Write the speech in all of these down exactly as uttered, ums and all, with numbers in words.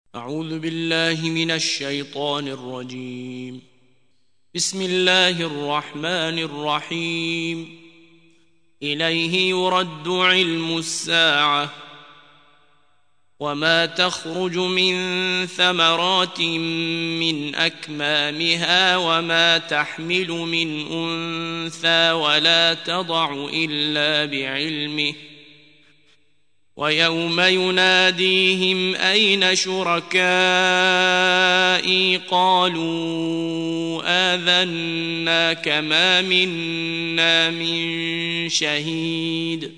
أعوذ بالله من الشيطان الرجيم. بسم الله الرحمن الرحيم. إليه يرد علم الساعة وما تخرج من ثمرات من أكمامها وما تحمل من أنثى ولا تضع إلا بعلمه ويوم يناديهم أين شركائي قالوا آذناك ما منا من شهيد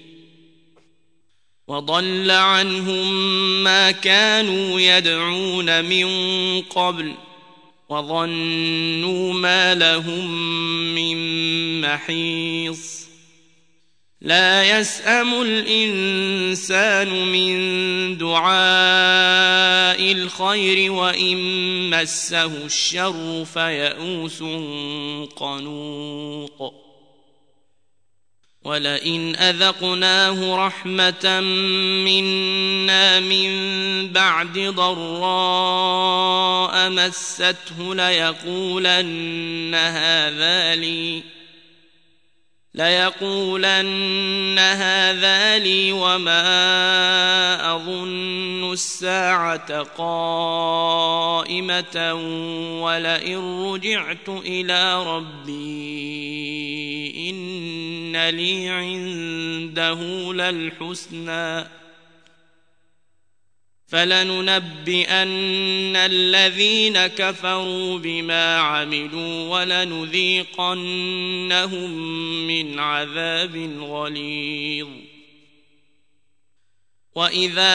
وضل عنهم ما كانوا يدعون من قبل وظنوا ما لهم من محيص. لا يسأم الإنسان من دعاء الخير وإن مسه الشر فيئوس قنوط. ولئن أذقناه رحمة منا من بعد ضراء مسته ليقولن هذا لي ليقولن هذا لي وما أظن الساعة قائمة ولئن رجعت إلى ربي إن لي عنده للحسنى فلننبئن الذين كفروا بما عملوا ولنذيقنهم من عذاب غليظ. وإذا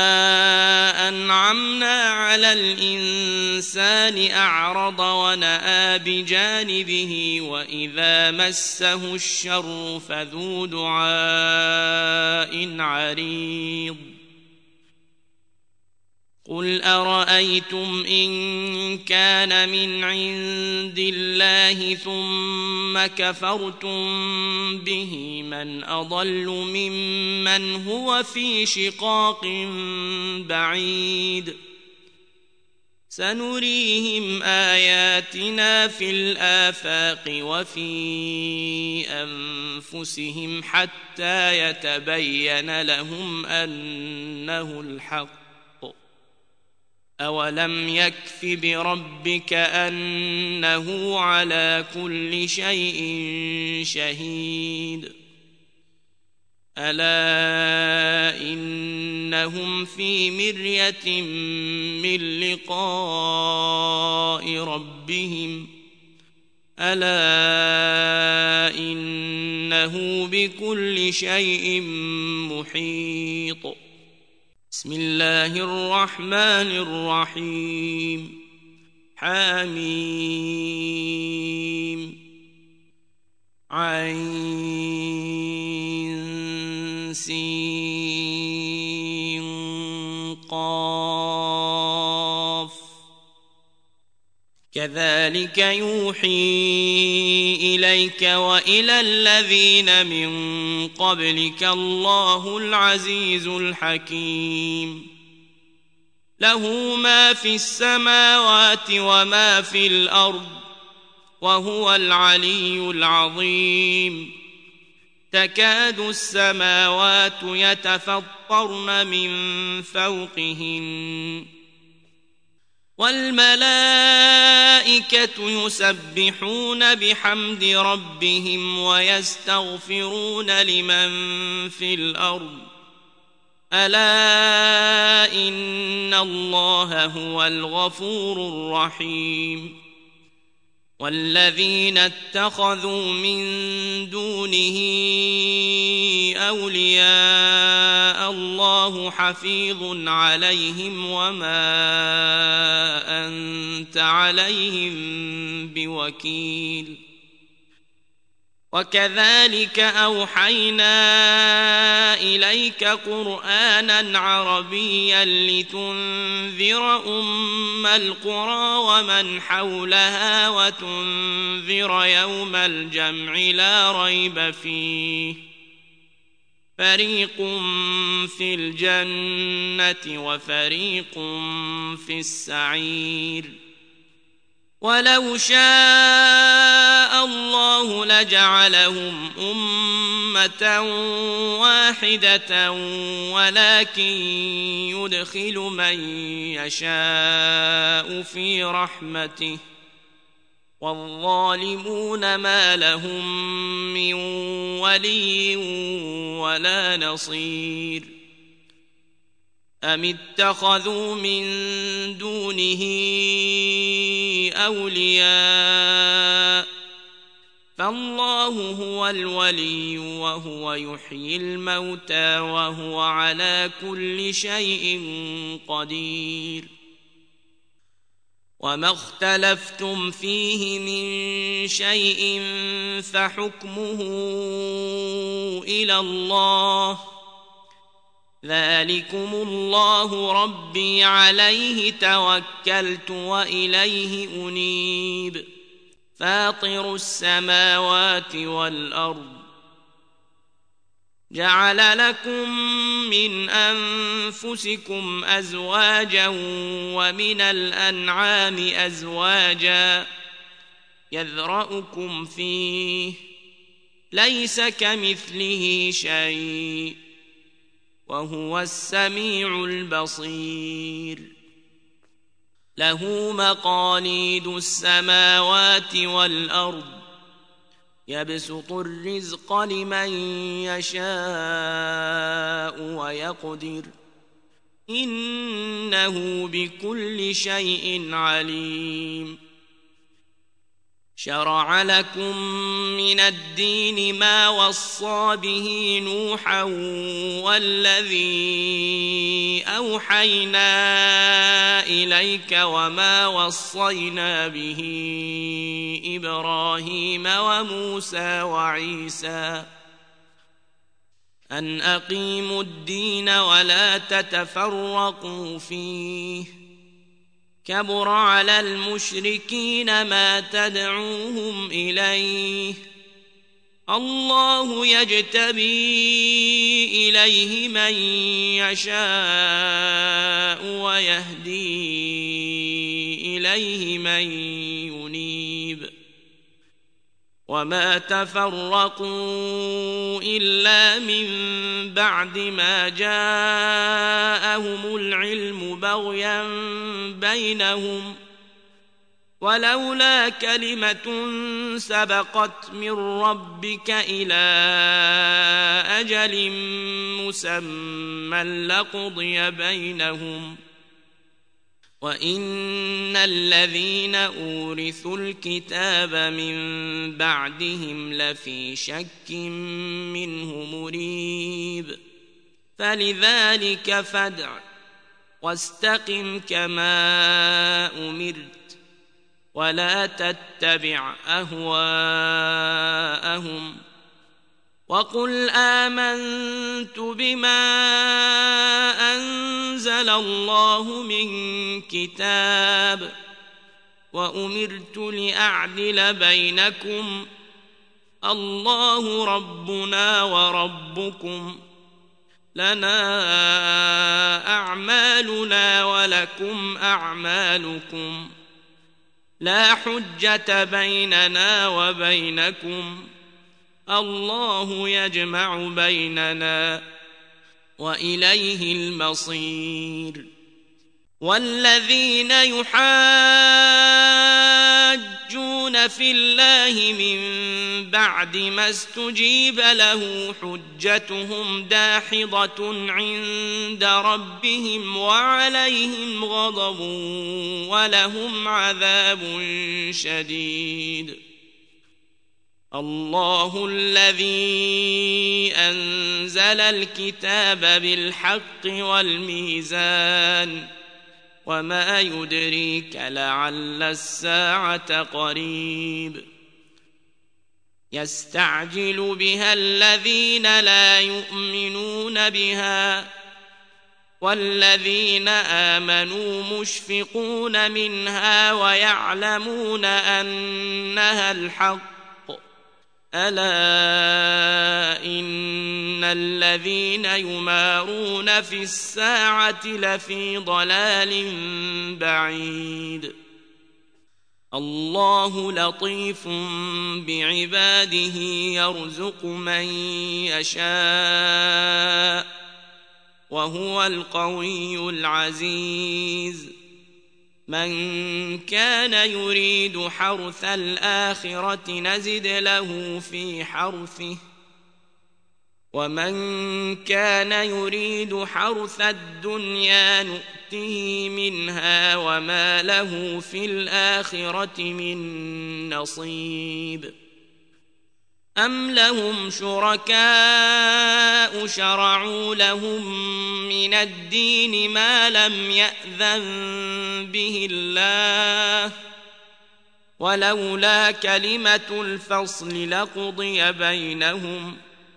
أنعمنا على الإنسان أعرض ونأى بجانبه وإذا مسه الشر فذو دعاء عريض. قل أرأيتم إن كان من عند الله ثم كفرتم به من أضل ممن هو في شقاق بعيد. سنريهم آياتنا في الآفاق وفي أنفسهم حتى يتبين لهم أنه الحق. أولم يكف بربك أنه على كل شيء شهيد. ألا إنهم في مرية من لقاء ربهم ألا إنه بكل شيء محيط. بسم الله الرحمن الرحيم. حميم عين سين قاف. كذلك يوحي إليك وإلى الذين من قبلك الله العزيز الحكيم. له ما في السماوات وما في الأرض وهو العلي العظيم. تكاد السماوات يتفطرن من فوقهن والملائكة يسبحون بحمد ربهم ويستغفرون لمن في الأرض ألا إن الله هو الغفور الرحيم. والذين اتخذوا من دونه أولياء الله حفيظ عليهم وما أنت عليهم بوكيل. وكذلك أوحينا إليك قرآنا عربيا لتنذر أم القرى ومن حولها وتنذر يوم الجمع لا ريب فيه فريق في الجنة وفريق في السعير ولو شاء الله لجعلهم أمة واحدة ولكن يدخل من يشاء في رحمته والظالمون ما لهم من ولي ولا نصير أم اتخذوا من دونه أولياء فالله هو الولي وهو يحيي الموتى وهو على كل شيء قدير وما اختلفتم فيه من شيء فحكمه إلى الله ذلكم الله ربي عليه توكلت وإليه أنيب فاطر السماوات والأرض جعل لكم من أنفسكم أزواجا ومن الأنعام أزواجا يذرأكم فيه ليس كمثله شيء وهو السميع البصير له مقاليد السماوات والأرض يبسط الرزق لمن يشاء ويقدر إنه بكل شيء عليم شرع لكم من الدين ما وصى به نوحا والذي أوحينا إليك وما وصينا به إبراهيم وموسى وعيسى أن أقيموا الدين ولا تتفرقوا فيه كبر على المشركين ما تدعوهم إليه الله يجتبي إليه من يشاء ويهدي إليه من ينيب وما تفرقوا إلا من بعد ما جاءهم العلم بغيا بينهم ولولا كلمة سبقت من ربك إلى أجل مسمى لقضي بينهم وإن الذين أورثوا الكتاب من بعدهم لفي شك منه مريب فلذلك فادع واستقم كما أمرت ولا تتبع أهواءهم وقل آمنت بما أنزل الله من كتاب وأمرت لأعدل بينكم الله ربنا وربكم لنا أعمالنا ولكم أعمالكم لا حجة بيننا وبينكم الله يجمع بيننا وإليه المصير والذين يحاجون في الله من بعد ما استجيب له حجتهم داحضة عند ربهم وعليهم غضب ولهم عذاب شديد الله الذي أنزل الكتاب بالحق والميزان وما يدريك لعل الساعة قريب يستعجل بها الذين لا يؤمنون بها والذين آمنوا مشفقون منها ويعلمون أنها الحق ألا إن الذين يمارون في الساعة لفي ضلال بعيد الله لطيف بعباده يرزق من يشاء وهو القوي العزيز من كان يريد حرث الآخرة نزد له في حرثه ومن كان يريد حرث الدنيا نؤته منها وما له في الآخرة من نصيب أم لهم شركاء شرعوا لهم من الدين ما لم يأذن به الله ولولا كلمة الفصل لقضي بينهم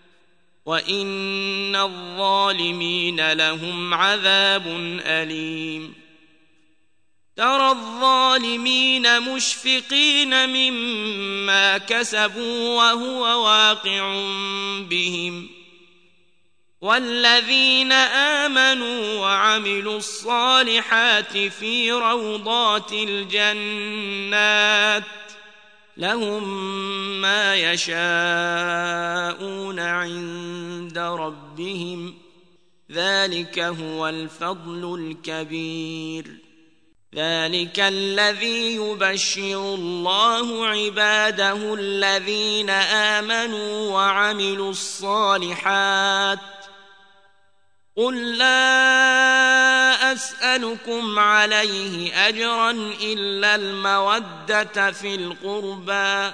وإن الظالمين لهم عذاب أليم ترى الظالمين مشفقين مما كسبوا وهو واقع بهم والذين آمنوا وعملوا الصالحات في روضات الجنات لهم ما يشاءون عند ربهم ذلك هو الفضل الكبير ذلك الذي يبشر الله عباده الذين آمنوا وعملوا الصالحات قل لا أسألكم عليه أجرا إلا المودة في القربى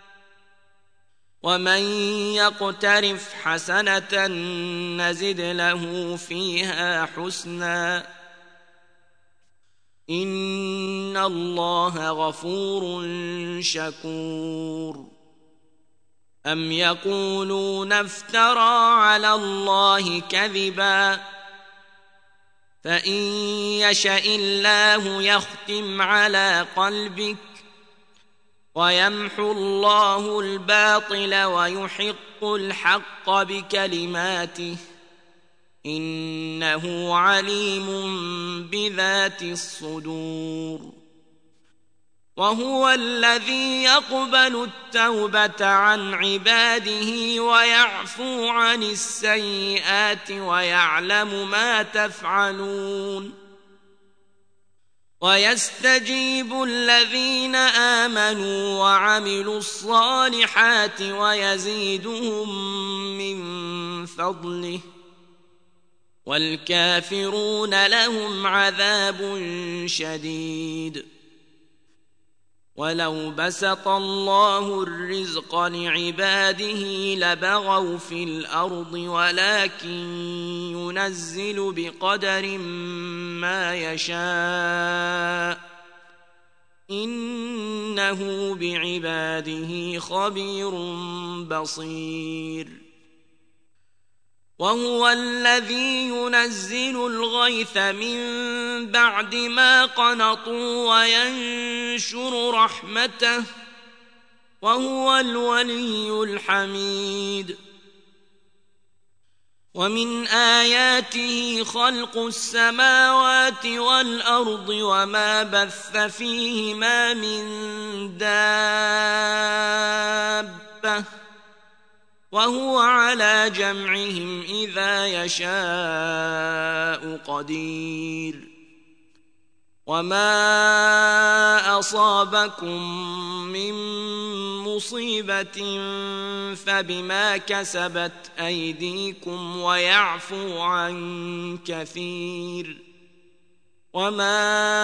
ومن يقترف حسنة نزد له فيها حسنا إن الله غفور شكور أم يقولون افترى على الله كذبا فإن يشأ الله يختم على قلبك ويمحو الله الباطل ويحق الحق بكلماته إنه عليم بذات الصدور وهو الذي يقبل التوبة عن عباده ويعفو عن السيئات ويعلم ما تفعلون ويستجيب الذين آمنوا وعملوا الصالحات ويزيدهم من فضله والكافرون لهم عذاب شديد ولو بسط الله الرزق لعباده لبغوا في الأرض ولكن ينزل بقدر ما يشاء إنه بعباده خبير بصير وهو الذي ينزل الغيث من بعد ما قنطوا وينشر رحمته وهو الولي الحميد ومن آياته خلق السماوات والأرض وما بث فيهما من دابة وهو على جمعهم إذا يشاء قدير وما أصابكم من مصيبة فبما كسبت أيديكم ويعفو عن كثير وما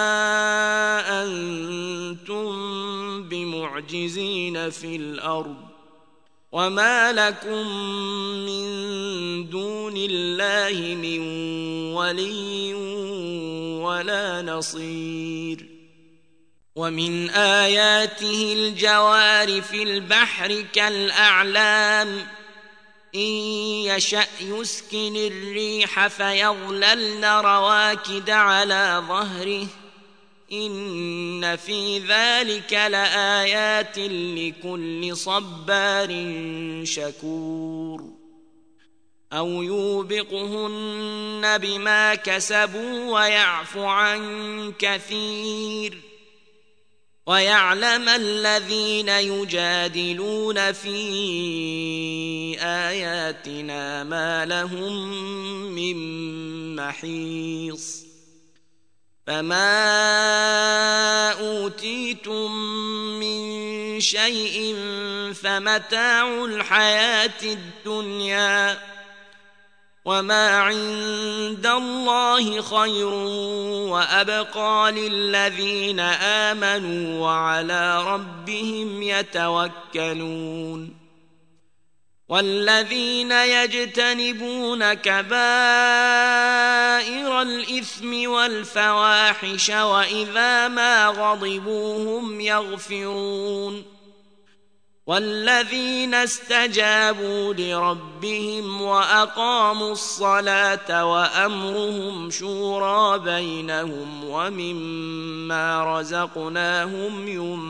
أنتم بمعجزين في الأرض وما لكم من دون الله من ولي ولا نصير ومن آياته الجوار في البحر كالأعلام إن يشأ يسكن الريح فيظللن رواكد على ظهره إن في ذلك لآيات لكل صبار شكور أو يوبقهن بما كسبوا ويعفو عن كثير ويعلم الذين يجادلون في آياتنا ما لهم من محيص فما أوتيتم من شيء فمتاع الحياة الدنيا وما عند الله خير وأبقى للذين آمنوا وعلى ربهم يتوكلون والذين يجتنبون كبائر الإثم والفواحش وإذا ما غضبوا هم يغفرون والذين استجابوا لربهم وأقاموا الصلاة وأمرهم شورى بينهم ومما رزقناهم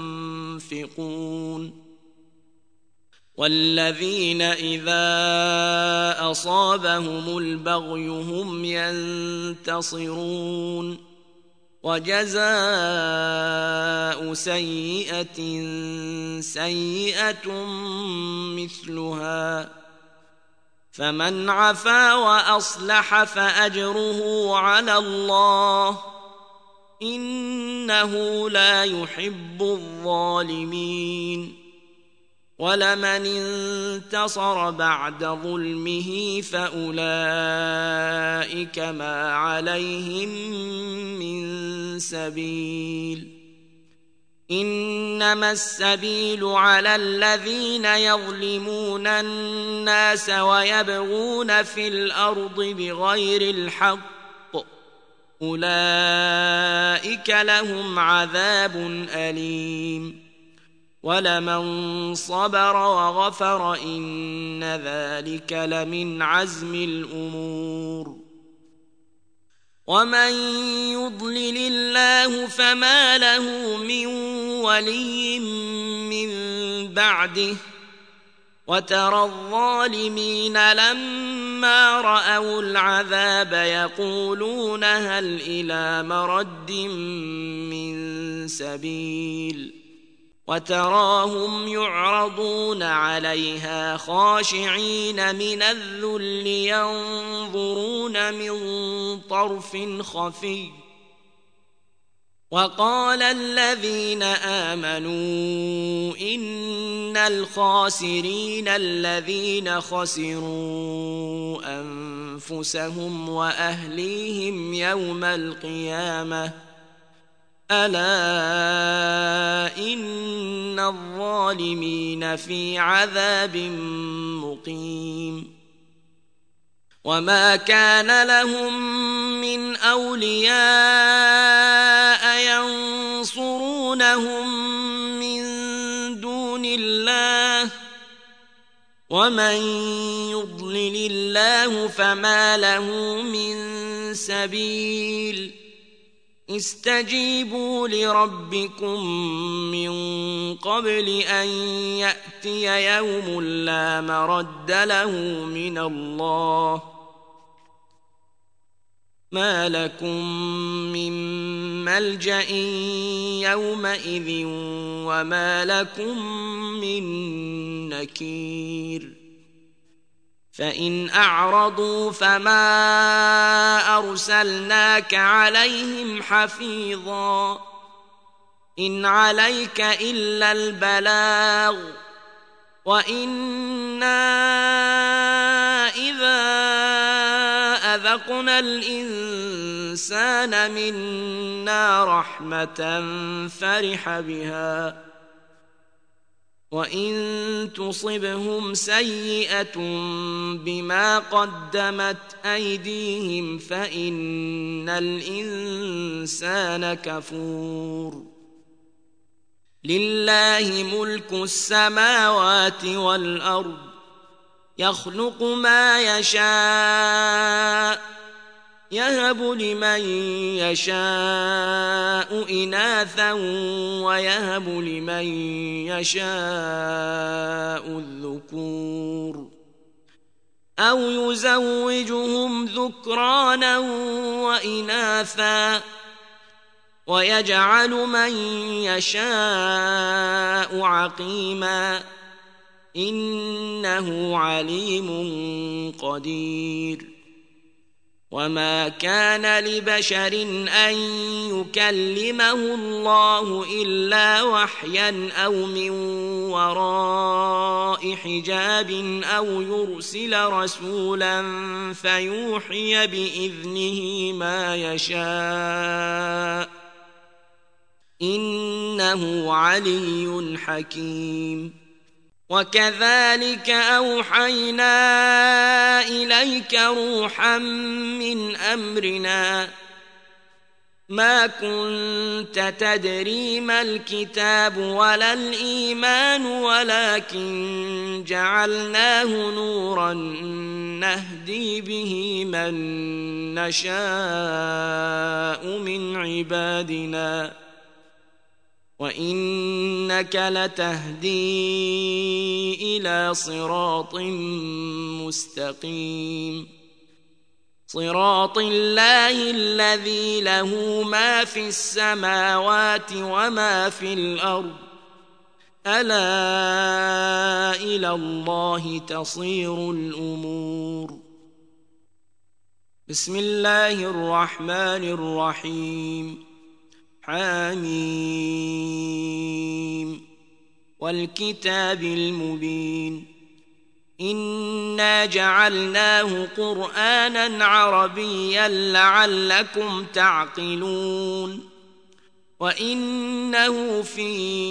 ينفقون والذين إذا أصابهم البغي هم ينتصرون وجزاء سيئة سيئة مثلها فمن عفا وأصلح فأجره على الله إنه لا يحب الظالمين ولمن انتصر بعد ظلمه فأولئك ما عليهم من سبيل إنما السبيل على الذين يظلمون الناس ويبغون في الأرض بغير الحق أولئك لهم عذاب أليم ولمن صبر وغفر إن ذلك لمن عزم الأمور ومن يضلل الله فما له من ولي من بعده وترى الظالمين لما رأوا العذاب يقولون هل إلى مرد من سبيل وتراهم يعرضون عليها خاشعين من الذل ينظرون من طرف خفي وقال الذين آمنوا إن الخاسرين الذين خسروا أنفسهم وأهليهم يوم القيامة ألا إن الظالمين في عذاب مقيم وما كان لهم من أولياء ينصرونهم من دون الله ومن يضلل الله فما له من سبيل استجيبوا لربكم من قبل أن يأتي يوم لا مرد له من الله ما لكم من ملجأ يومئذ وما لكم من نكير فإن أعرضوا فما أرسلناك عليهم حفيظا إن عليك إلا البلاغ وإنا إذا أذقنا الإنسان منا رحمة فرح بها وإن تصبهم سيئة بما قدمت أيديهم فإن الإنسان كفور لله ملك السماوات والأرض يخلق ما يشاء يهب لمن يشاء إناثا ويهب لمن يشاء الذكور أو يزوجهم ذكرانا وإناثا ويجعل من يشاء عقيما إنه عليم قدير. وما كان لبشر أن يكلمه الله إلا وحيا أو من وراء حجاب أو يرسل رسولا فيوحي بإذنه ما يشاء إنه علي حكيم. وكذلك أوحينا إليك روحا من أمرنا ما كنت تدري ما الكتاب ولا الإيمان ولكن جعلناه نورا نهدي به من نشاء من عبادنا وإنك لتهدي إلى صراط مستقيم صراط الله الذي له ما في السماوات وما في الأرض ألا إلى الله تصير الأمور. بسم الله الرحمن الرحيم. حميم والكتاب المبين إنا جعلناه قرآنا عربيا لعلكم تعقلون وإنه في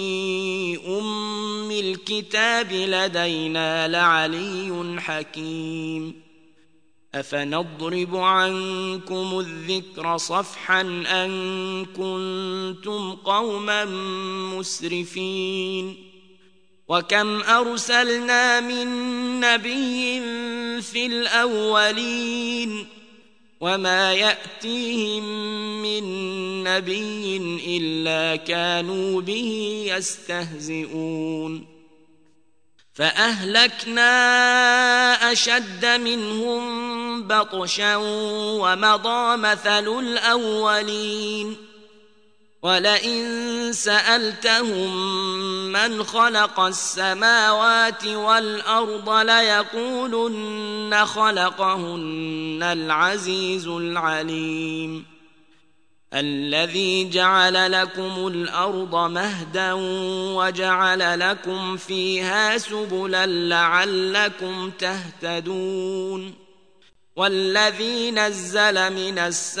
أم الكتاب لدينا لعلي حكيم. أفنضرب عنكم الذكر صفحا أن كنتم قوما مسرفين وكم أرسلنا من نبي في الأولين وما يأتيهم من نبي إلا كانوا به يستهزئون فأهلكنا أشد منهم بطشا ومضى مثل الأولين ولئن سألتهم من خلق السماوات والأرض ليقولن خلقهن العزيز العليم الذي جعل لكم الأرض مهدا وجعل لكم فيها سبلا لعلكم تهتدون والذي نزل من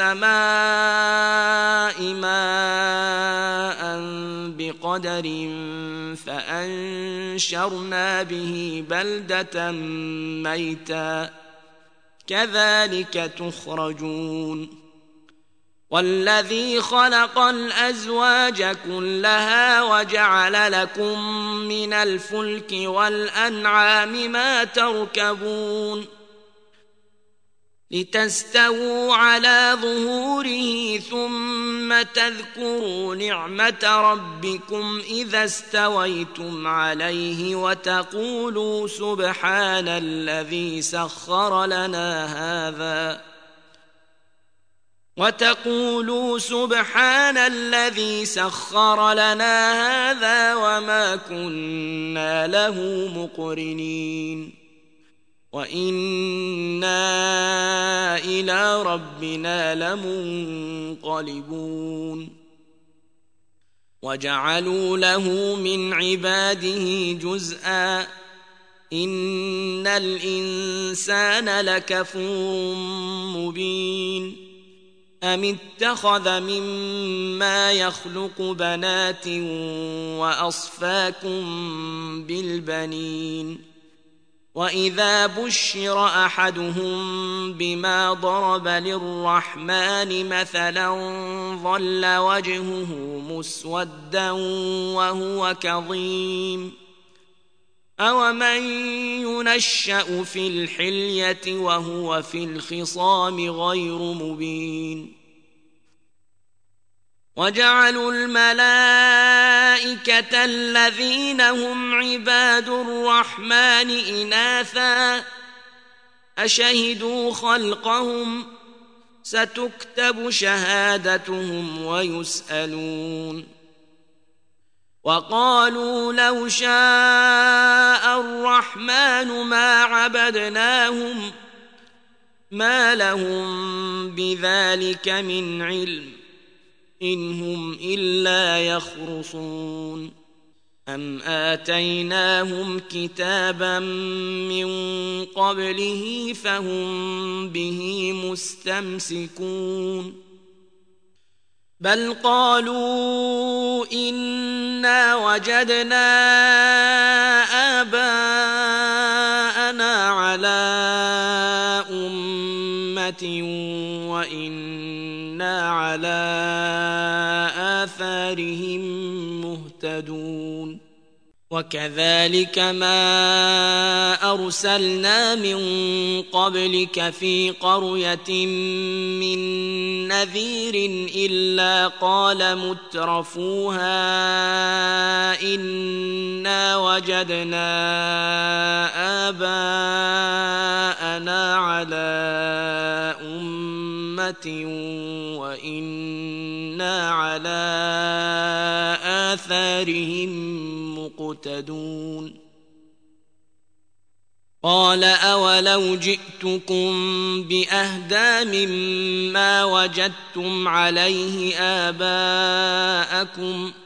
السماء ماء بقدر فأنشرنا به بلدة ميتا كذلك تخرجون والذي خلق الأزواج كلها وجعل لكم من الفلك والأنعام ما تركبون لتستووا على ظهوره ثم تذكروا نعمة ربكم إذا استويتم عليه وتقولوا سبحان الذي سخر لنا هذا وتقولوا سبحان الذي سخر لنا هذا وما كنا له مقرنين وإنا إلى ربنا لمنقلبون وجعلوا له من عباده جزءا إن الإنسان لكفور مبين أم اتخذ مما يخلق بنات وأصفاكم بالبنين وإذا بشر أحدهم بما ضرب للرحمن مثلا ظل وجهه مسودا وهو كظيم أومن ينشأ في الحلية وهو في الخصام غير مبين وجعلوا الملائكة الذين هم عباد الرحمن إناثا أشهدوا خلقهم ستكتب شهادتهم ويسألون وقالوا لو شاء الرحمن ما عبدناهم ما لهم بذلك من علم إن هم إلا يخرصون أم آتيناهم كتابا من قبله فهم به مستمسكون بل قالوا إنا وجدنا آباءنا على أمة وإنا على آثارهم مهتدون وكذلك ما أرسلنا من قبلك في قرية من نذير إلا قال مترفوها إنا وجدنا آباءنا على أمة وإنا على آثارهم مقتدون قال أولو جئتكم بأهدى مما وجدتم عليه آباءكم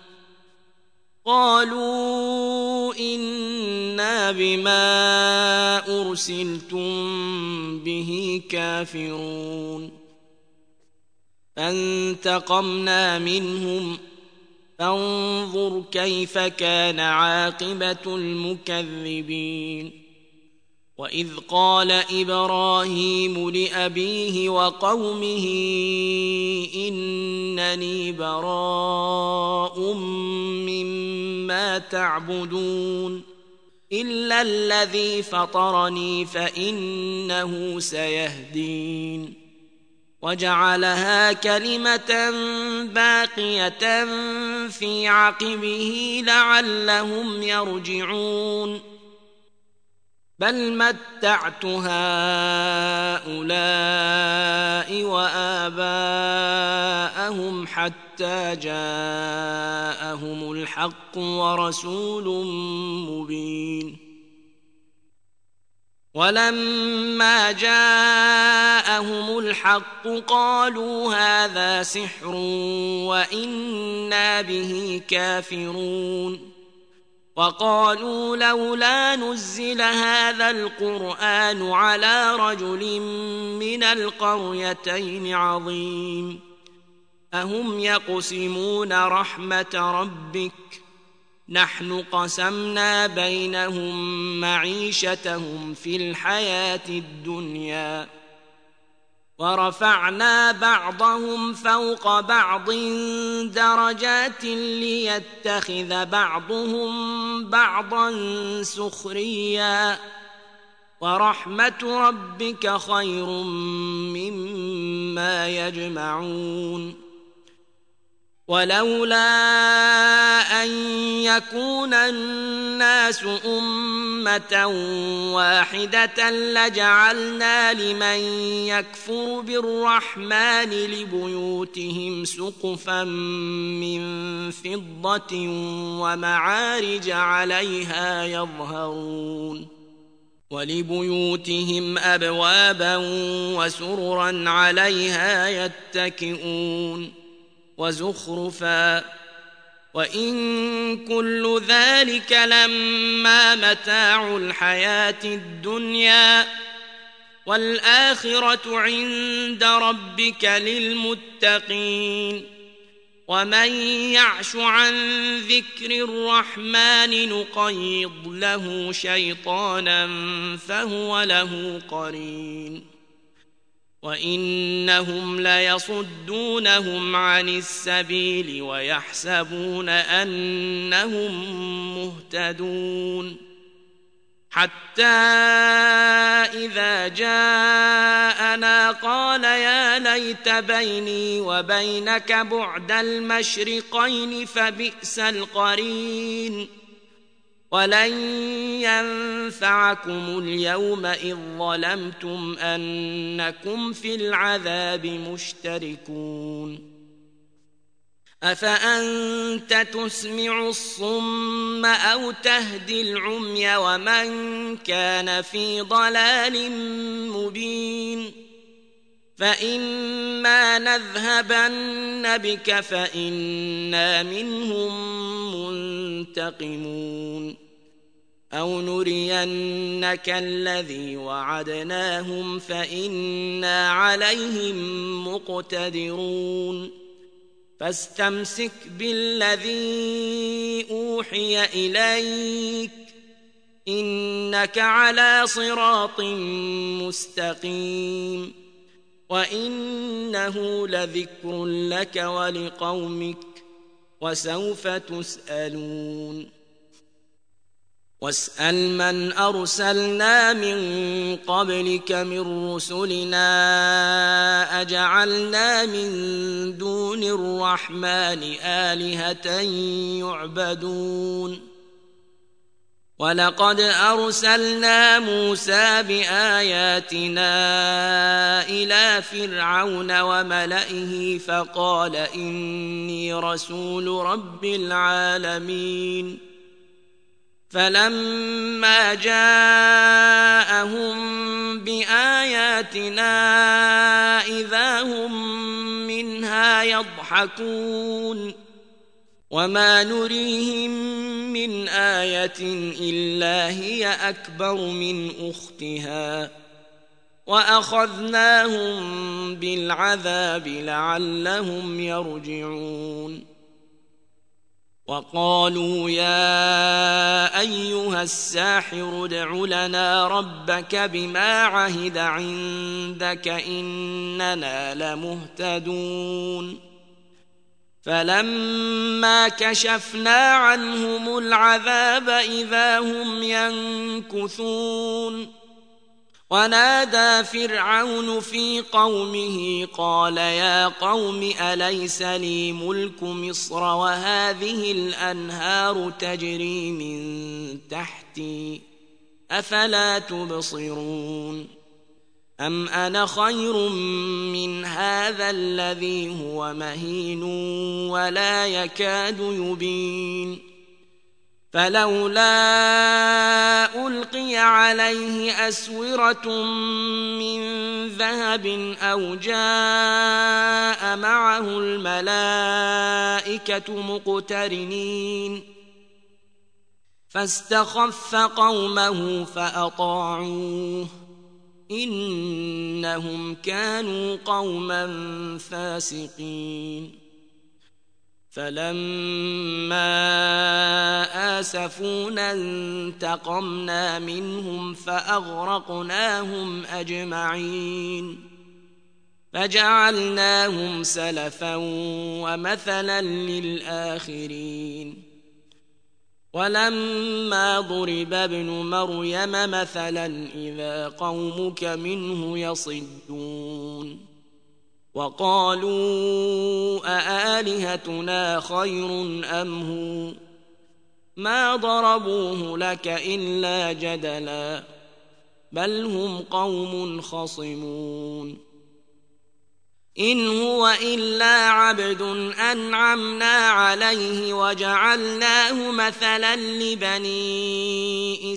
قالوا إنا بما أرسلتم به كافرون فانتقمنا منهم فانظر كيف كان عاقبة المكذبين وإذ قال إبراهيم لأبيه وقومه إنني براء مما تعبدون إلا الذي فطرني فإنه سيهدين وجعلها كلمة باقية في عقبه لعلهم يرجعون بل متعت هؤلاء وآباءهم حتى جاءهم الحق ورسول مبين ولما جاءهم الحق قالوا هذا سحر وإنا به كافرون وقالوا لولا نزل هذا القرآن على رجل من القريتين عظيم أهم يقسمون رحمة ربك نحن قسمنا بينهم معيشتهم في الحياة الدنيا ورفعنا بعضهم فوق بعض درجات ليتخذ بعضهم بعضا سخريا ورحمة ربك خير مما يجمعون ولولا أن يكون الناس أمة واحدة لجعلنا لمن يكفر بالرحمن لبيوتهم سقفا من فضة ومعارج عليها يظهرون ولبيوتهم أبوابا وسررا عليها يتكئون وزخرفا وإن كل ذلك لما متاع الحياة الدنيا والآخرة عند ربك للمتقين ومن يعش عن ذكر الرحمن نقيض له شيطانا فهو له قرين وإنهم ليصدونهم عن السبيل ويحسبون أنهم مهتدون حتى إذا جاءنا قال يا ليت بيني وبينك بعد المشرقين فبئس القرين ولن ينفعكم اليوم إذ ظلمتم أنكم في العذاب مشتركون أفأنت تسمع الصم أو تهدي العمي ومن كان في ضلال مبين فإما نذهبن بك فإنا منهم منتقمون أو نرينك الذي وعدناهم فإنا عليهم مقتدرون فاستمسك بالذي أوحي إليك إنك على صراط مستقيم وإنه لذكر لك ولقومك وسوف تسألون واسأل من أرسلنا من قبلك من رسلنا أجعلنا من دون الرحمن آلهة يعبدون ولقد أرسلنا موسى بآياتنا إلى فرعون وملئه فقال إني رسول رب العالمين فلما جاءهم بآياتنا إذا هم منها يضحكون وما نريهم من آية إلا هي أكبر من أختها وأخذناهم بالعذاب لعلهم يرجعون وقالوا يا أيها الساحر ادع لنا ربك بما عهد عندك إننا لمهتدون فلما كشفنا عنهم العذاب إذا هم ينكثون ونادى فرعون في قومه قال يا قوم أليس لي ملك مصر وهذه الأنهار تجري من تحتي أفلا تبصرون أم أنا خير من هذا الذي هو مهين ولا يكاد يبين فلولا ألقي عليه أسورة من ذهب أو جاء معه الملائكة مقترنين فاستخف قومه فأطاعوه إنهم كانوا قوما فاسقين فلما آسفونا انتقمنا منهم فأغرقناهم أجمعين فجعلناهم سلفا ومثلا للآخرين ولما ضرب ابن مريم مثلا إذا قومك منه يصدون وقالوا أآلهتنا خير أم هو ما ضربوه لك إلا جدلا بل هم قوم خصمون إن هو إلا عبد أنعمنا عليه وجعلناه مثلا لبني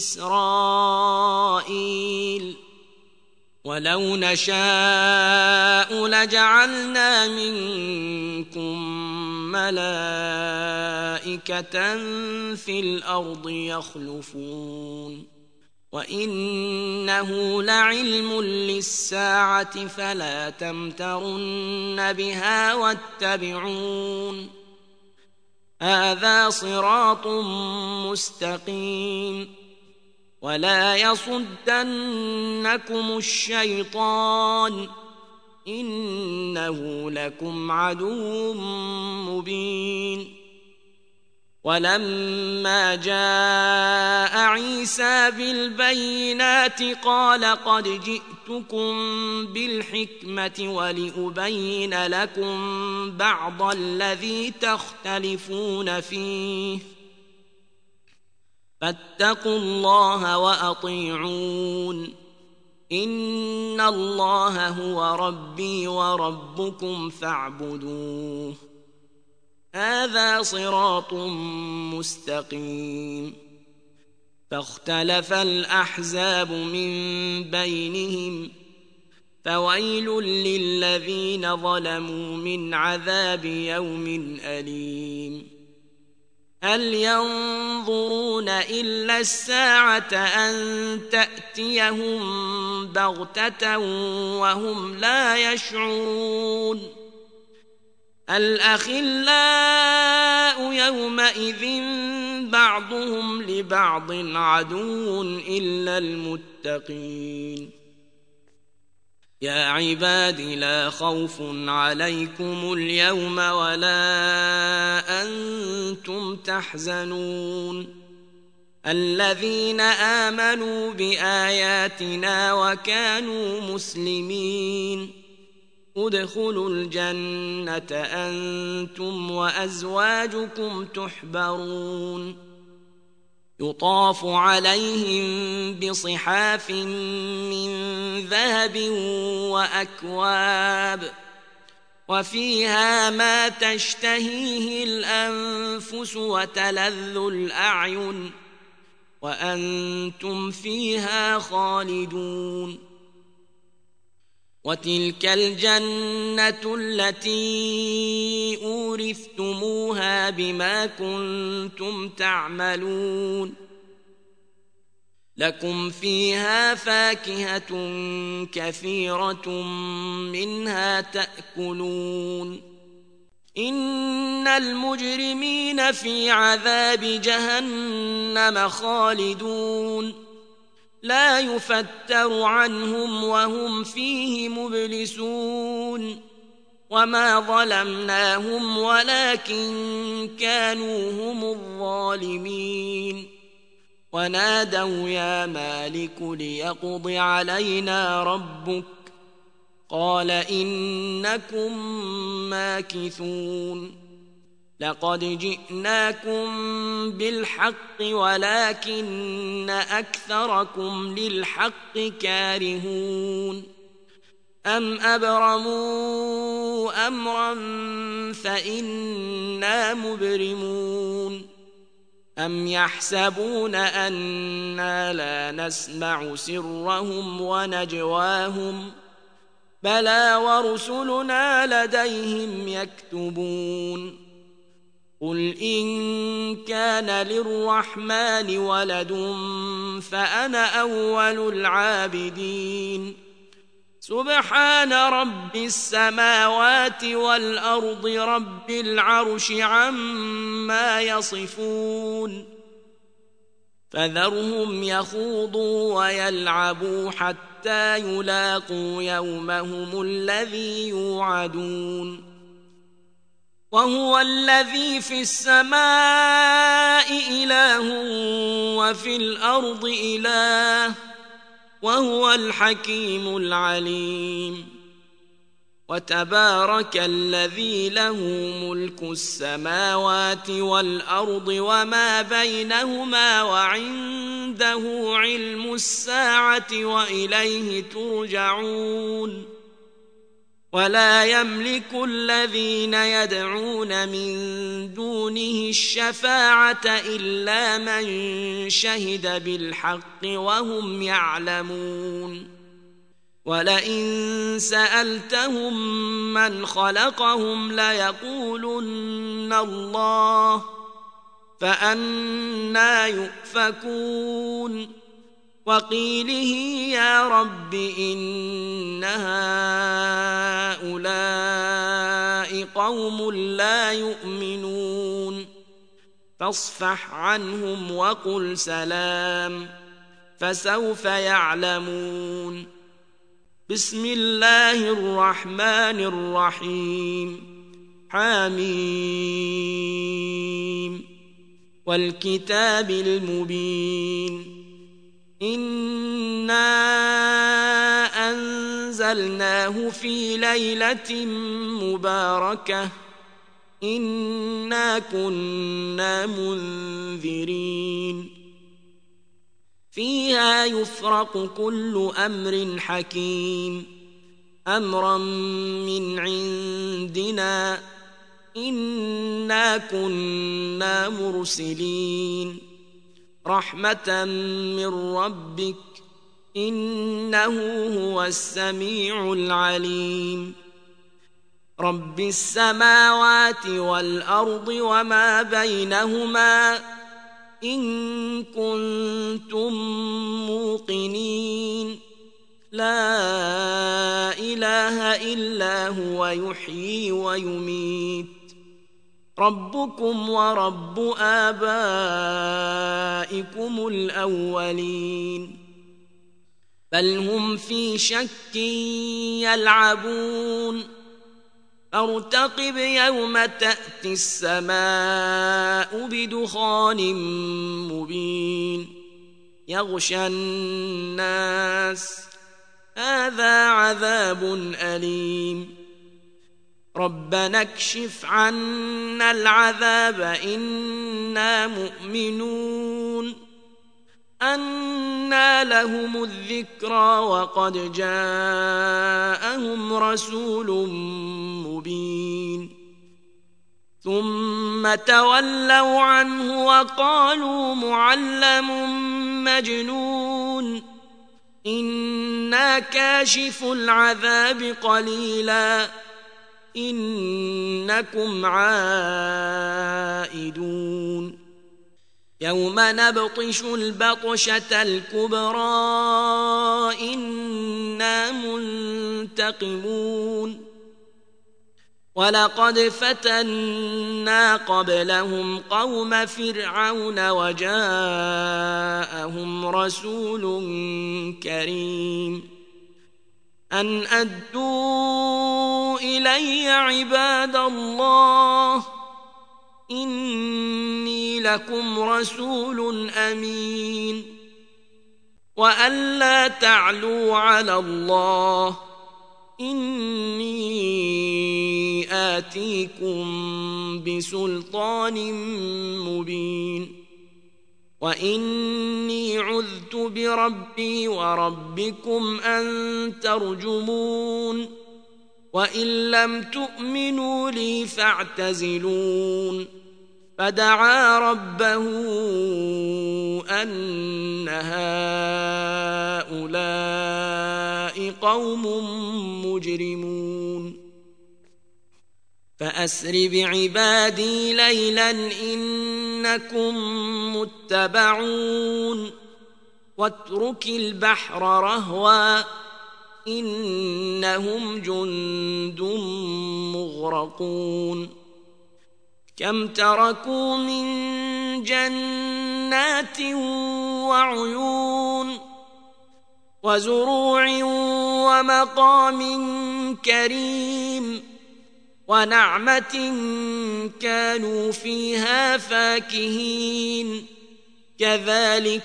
إسرائيل ولو نشاء لجعلنا منكم ملائكة في الأرض يخلفون وإنه لعلم للساعة فلا تمترن بها واتبعون هذا صراط مستقيم ولا يصدنكم الشيطان إنه لكم عدو مبين ولما جاء عيسى بالبينات قال قد جئتكم بالحكمة ولأبين لكم بعض الذي تختلفون فيه فاتقوا الله وأطيعون إن الله هو ربي وربكم فاعبدوه هذا صراط مستقيم فاختلف الأحزاب من بينهم فويل للذين ظلموا من عذاب يوم أليم هل ينظرون إلا الساعة أن تأتيهم بغتة وهم لا يشعرون الأخلاء يومئذ بعضهم لبعض عدو إلا المتقين يا عباد لا خوف عليكم اليوم ولا أنتم تحزنون الذين آمنوا بآياتنا وكانوا مسلمين ادخلوا الجنة أنتم وأزواجكم تحبرون يطاف عليهم بصحاف من ذهب وأكواب وفيها ما تشتهيه الأنفس وتلذ الأعين وأنتم فيها خالدون وتلك الجنة التي أورثتموها بما كنتم تعملون لكم فيها فاكهة كثيرة منها تأكلون إن المجرمين في عذاب جهنم خالدون لا يفتر عنهم وهم فيه مبلسون وما ظلمناهم ولكن كانوا هم الظالمين ونادوا يا مالك ليقض علينا ربك قال إنكم ماكثون لقد جئناكم بالحق ولكن أكثركم للحق كارهون أم أبرموا أمرا فإنا مبرمون أم يحسبون أنا لا نسمع سرهم ونجواهم بلى ورسلنا لديهم يكتبون قل إن كان للرحمن ولد فأنا أول العابدين سبحان رب السماوات والأرض رب العرش عما يصفون فذرهم يخوضوا ويلعبوا حتى يلاقوا يومهم الذي يوعدون وهو الذي في السماء إله وفي الأرض إله وهو الحكيم العليم وتبارك الذي له ملك السماوات والأرض وما بينهما وعنده علم الساعة وإليه ترجعون ولا يملك الذين يدعون من دونه الشفاعة إلا من شهد بالحق وهم يعلمون ولئن سألتهم من خلقهم ليقولن الله فأنى يؤفكون وقيله يا رب إن هؤلاء قوم لا يؤمنون فاصفح عنهم وقل سلام فسوف يعلمون بسم الله الرحمن الرحيم حميم والكتاب المبين إنا أنزلناه في ليلة مباركة إنا كنا منذرين فيها يفرق كل أمر حكيم أمرا من عندنا إنا كنا مرسلين رحمة من ربك إنه هو السميع العليم رب السماوات والأرض وما بينهما إن كنتم موقنين لا إله إلا هو يحيي ويميت ربكم ورب آبائكم الأولين بل هم في شك يلعبون فارتقب يوم تأتي السماء بدخان مبين يغشى الناس هذا عذاب أليم ربنا اكشف عنا العذاب إنا مؤمنون أنى لهم الذكرى وقد جاءهم رسول مبين ثم تولوا عنه وقالوا معلم مجنون إنا كاشف العذاب قليلا إنكم عائدون يوم نبطش البطشة الكبرى إنا منتقمون ولقد فتنا قبلهم قوم فرعون وجاءهم رسول كريم أن أدوا إلي عباد الله إني لكم رسول أمين وأن لا تعلوا على الله إني آتيكم بسلطان مبين وإني عذت بربي وربكم أن ترجمون وإن لم تؤمنوا لي فاعتزلون فدعا ربه أن هؤلاء قوم مجرمون فأسر بعبادي ليلا إنكم متبعون واترك البحر رهوا إنهم جند مغرقون كم تركوا من جنات وعيون وزروع ومقام كريم ونعمة كانوا فيها فاكهين كذلك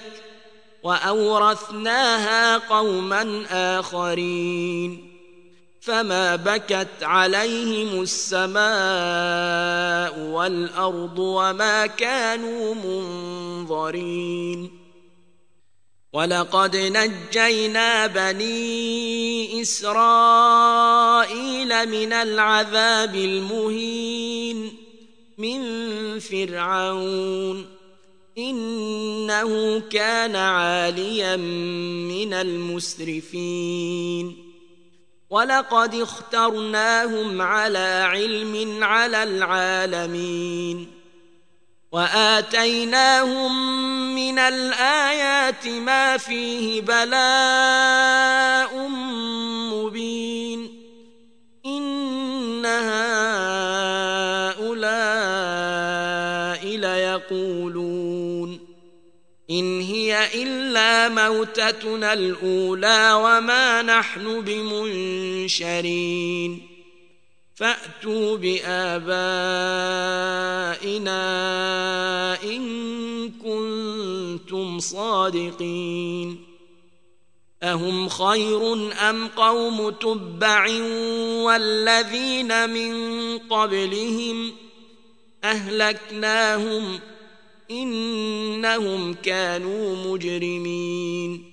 وأورثناها قوما آخرين فما بكت عليهم السماء والأرض وما كانوا منظرين ولقد نجينا بني إسرائيل من العذاب المهين من فرعون إنه كان عاليا من المسرفين ولقد اخترناهم على علم على العالمين وآتيناهم من الآيات ما فيه بلاء مبين إن هؤلاء ليقولون إن هي إلا موتتنا الأولى وما نحن بمنشرين فأتوا بآبائنا إن صادقين أهم خير أم قوم تبع والذين من قبلهم أهلكناهم إنهم كانوا مجرمين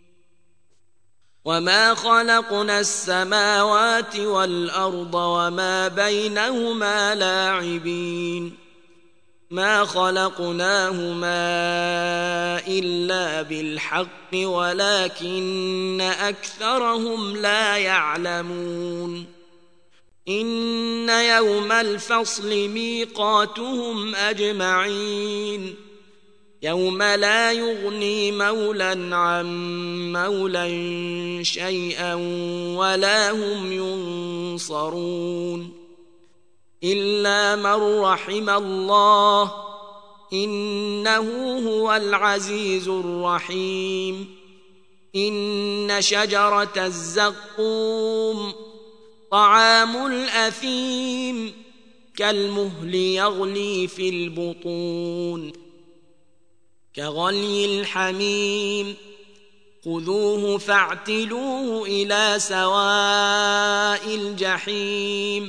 وما خلقنا السماوات والأرض وما بينهما لاعبين ما خلقناهما إلا بالحق ولكن أكثرهم لا يعلمون إن يوم الفصل ميقاتهم أجمعين يوم لا يغني مولى عن مولى شيئا ولا هم ينصرون إلا من رحم الله إنه هو العزيز الرحيم إن شجرة الزقوم طعام الأثيم كالمهل يغلي في البطون كغلي الحميم خذوه فاعتلوه إلى سواء الجحيم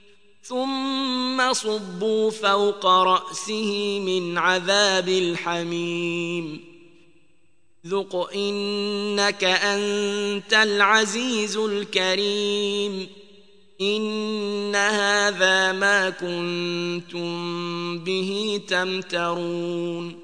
ثم صبوا فوق رأسه من عذاب الحميم ذق إنك أنت العزيز الكريم إن هذا ما كنتم به تمترون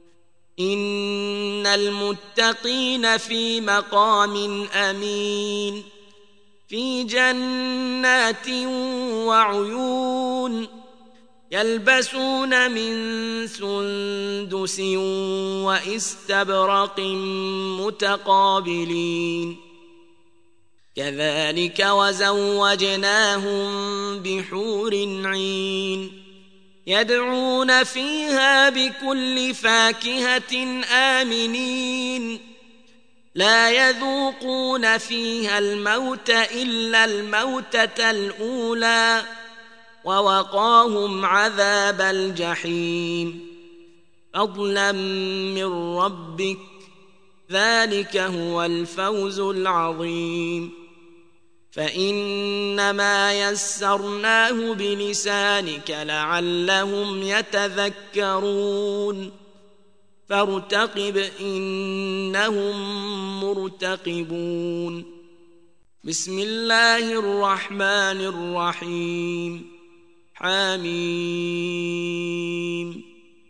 إن المتقين في مقام أمين في جنات وعيون يلبسون من سندس واستبرق متقابلين كذلك وزوجناهم بحور عين يدعون فيها بكل فاكهة آمنين لا يذوقون فيها الموت إلا الموتة الأولى ووقاهم عذاب الجحيم فضلا من ربك ذلك هو الفوز العظيم فإنما يسرناه بلسانك لعلهم يتذكرون فارتقب إنهم مرتقبون بسم الله الرحمن الرحيم حميم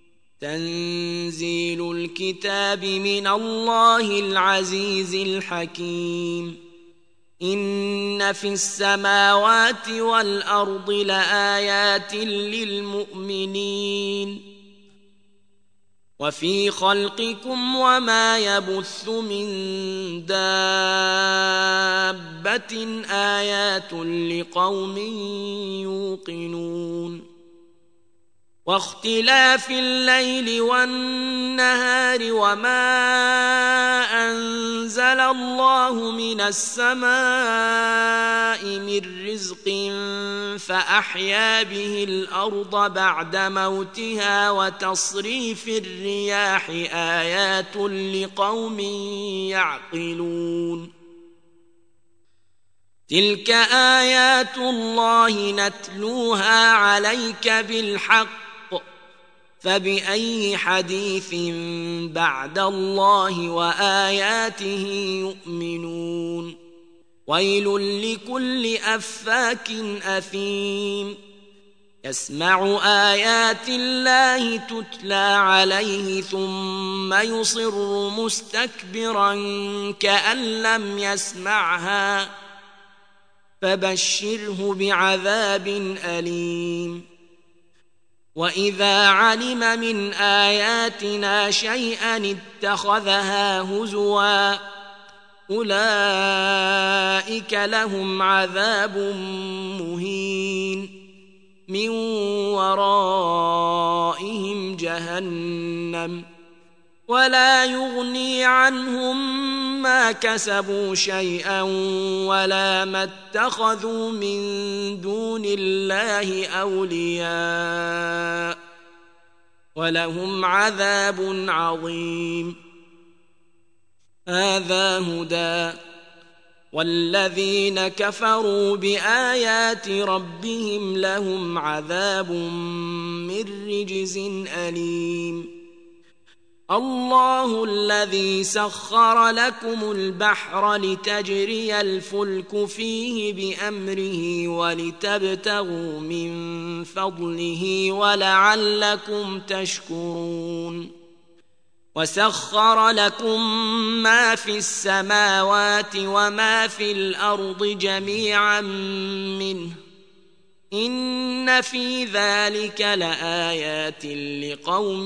تنزيل الكتاب من الله العزيز الحكيم إن في السماوات والأرض لآيات للمؤمنين وفي خلقكم وما يبث من دابة آيات لقوم يوقنون واختلاف الليل والنهار وما أنزل الله من السماء من رزق فأحيا به الأرض بعد موتها وتصريف الرياح آيات لقوم يعقلون تلك آيات الله نتلوها عليك بالحق فبأي حديث بعد الله وآياته يؤمنون ويل لكل أفاك أثيم يسمع آيات الله تتلى عليه ثم يصر مستكبرا كأن لم يسمعها فبشره بعذاب أليم وإذا علم من آياتنا شيئا اتخذها هزوا أولئك لهم عذاب مهين من ورائهم جهنم ولا يغني عنهم ما كسبوا شيئا ولا ما اتخذوا من دون الله أولياء ولهم عذاب عظيم هذا هدى والذين كفروا بآيات ربهم لهم عذاب من رجز أليم الله الذي سخر لكم البحر لتجري الفلك فيه بأمره ولتبتغوا من فضله ولعلكم تشكرون وسخر لكم ما في السماوات وما في الأرض جميعا منه إن في ذلك لآيات لقوم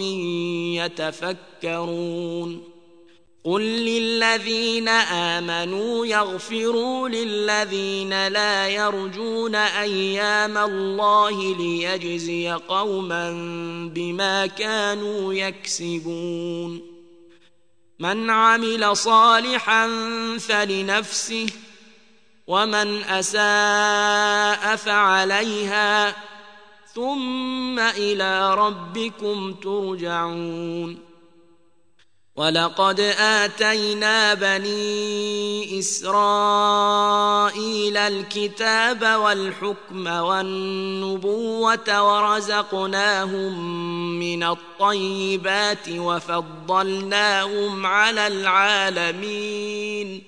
يتفكرون قل للذين آمنوا يغفروا للذين لا يرجون أيام الله ليجزي قوما بما كانوا يكسبون من عمل صالحا فلنفسه ومن أساء فعليها ثم إلى ربكم ترجعون ولقد آتينا بني إسرائيل الكتاب والحكم والنبوة ورزقناهم من الطيبات وفضلناهم على العالمين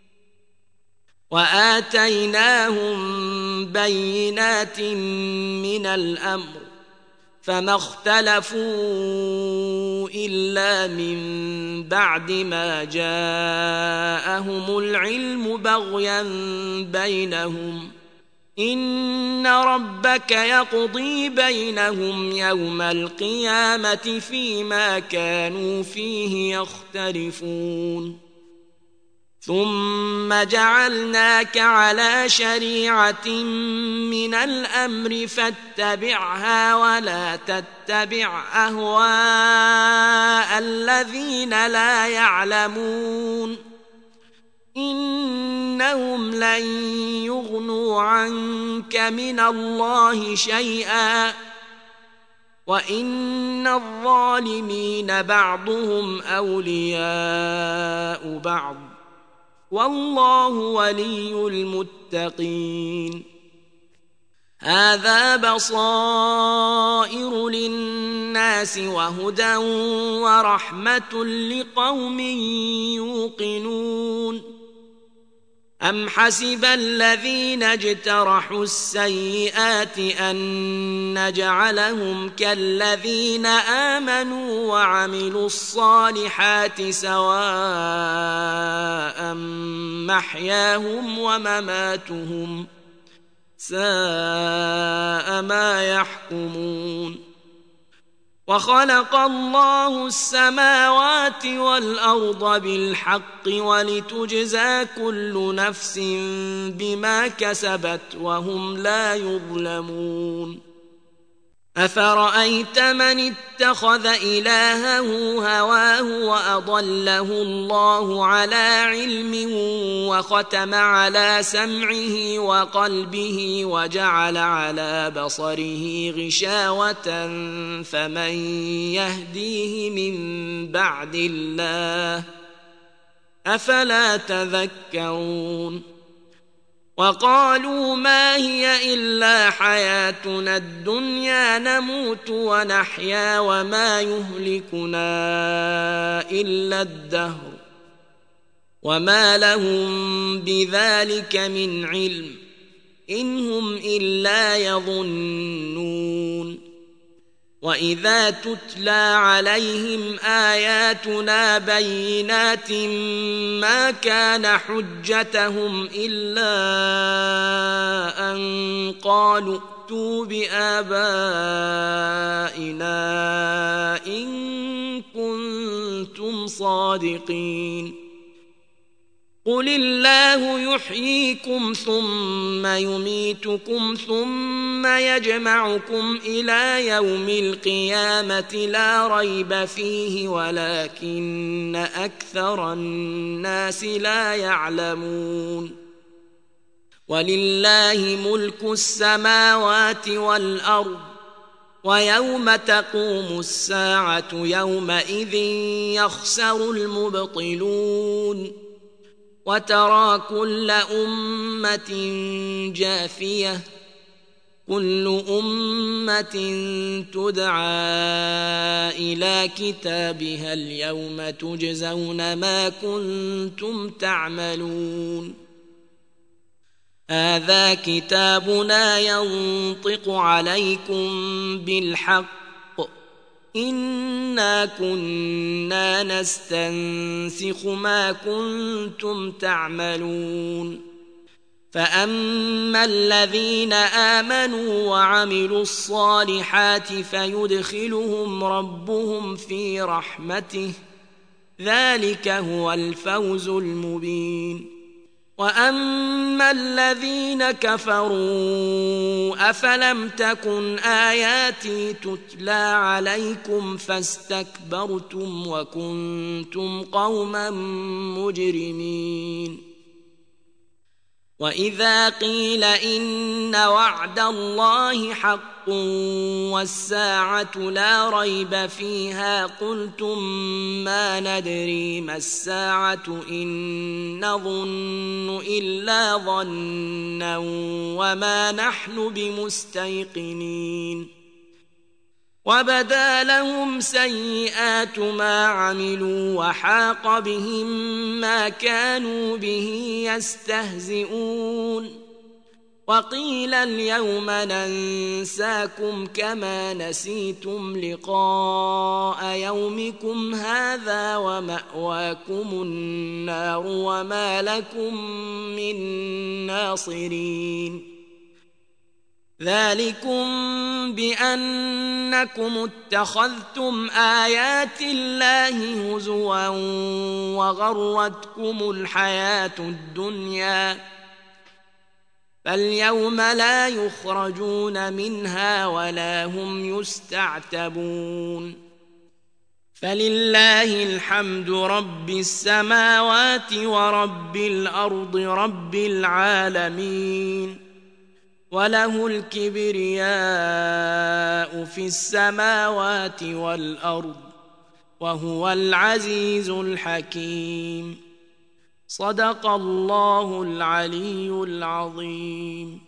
وآتيناهم بينات من الأمر فما اختلفوا إلا من بعد ما جاءهم العلم بغيا بينهم إن ربك يقضي بينهم يوم القيامة فيما كانوا فيه يختلفون ثم جعلناك على شريعة من الأمر فاتبعها ولا تتبع أهواء الذين لا يعلمون إنهم لن يغنوا عنك من الله شيئا وإن الظالمين بعضهم أولياء بعض والله ولي المتقين هذا بصائر للناس وهدى ورحمة لقوم يوقنون أم حسب الذين اجترحوا السيئات أن نجعلهم كالذين آمنوا وعملوا الصالحات سواء محياهم ومماتهم ساء ما يحكمون وخلق الله السماوات والأرض بالحق ولتجزى كل نفس بما كسبت وهم لا يظلمون أفرأيت من اتخذ إلهه هواه وأضله الله على علم وختم على سمعه وقلبه وجعل على بصره غشاوة فمن يهديه من بعد الله أفلا تذكرون وقالوا ما هي إلا حياتنا الدنيا نموت ونحيا وما يهلكنا إلا الدهر وما لهم بذلك من علم إن هم إلا يظنون وإذا تتلى عليهم آياتنا بينات ما كان حجتهم إلا أن قالوا ائتوا بآبائنا إن كنتم صادقين قل الله يحييكم ثم يميتكم ثم يجمعكم إلى يوم القيامة لا ريب فيه ولكن أكثر الناس لا يعلمون ولله ملك السماوات والأرض ويوم تقوم الساعة يومئذ يخسر المبطلون وترى كل أمة جاثية كل أمة تدعى إلى كتابها اليوم تجزون ما كنتم تعملون هذا كتابنا ينطق عليكم بالحق إنا كنا نستنسخ ما كنتم تعملون فأما الذين آمنوا وعملوا الصالحات فيدخلهم ربهم في رحمته ذلك هو الفوز المبين وأما الذين كفروا أفلم تكن آياتي تتلى عليكم فاستكبرتم وكنتم قوما مجرمين وإذا قيل إن وعد الله حق والساعة لا ريب فيها قلتم ما ندري ما الساعة إن نظن إلا ظنا وما نحن بمستيقنين وبدا لهم سيئات ما عملوا وحاق بهم ما كانوا به يستهزئون وقيل اليوم ننساكم كما نسيتم لقاء يومكم هذا ومأواكم النار وما لكم من ناصرين ذلكم بأنكم اتخذتم آيات الله هزوا وغرتكم الحياة الدنيا فاليوم لا يخرجون منها ولا هم يستعتبون فلله الحمد رب السماوات ورب الأرض رب العالمين وله الكبرياء في السماوات والأرض وهو العزيز الحكيم صدق الله العلي العظيم.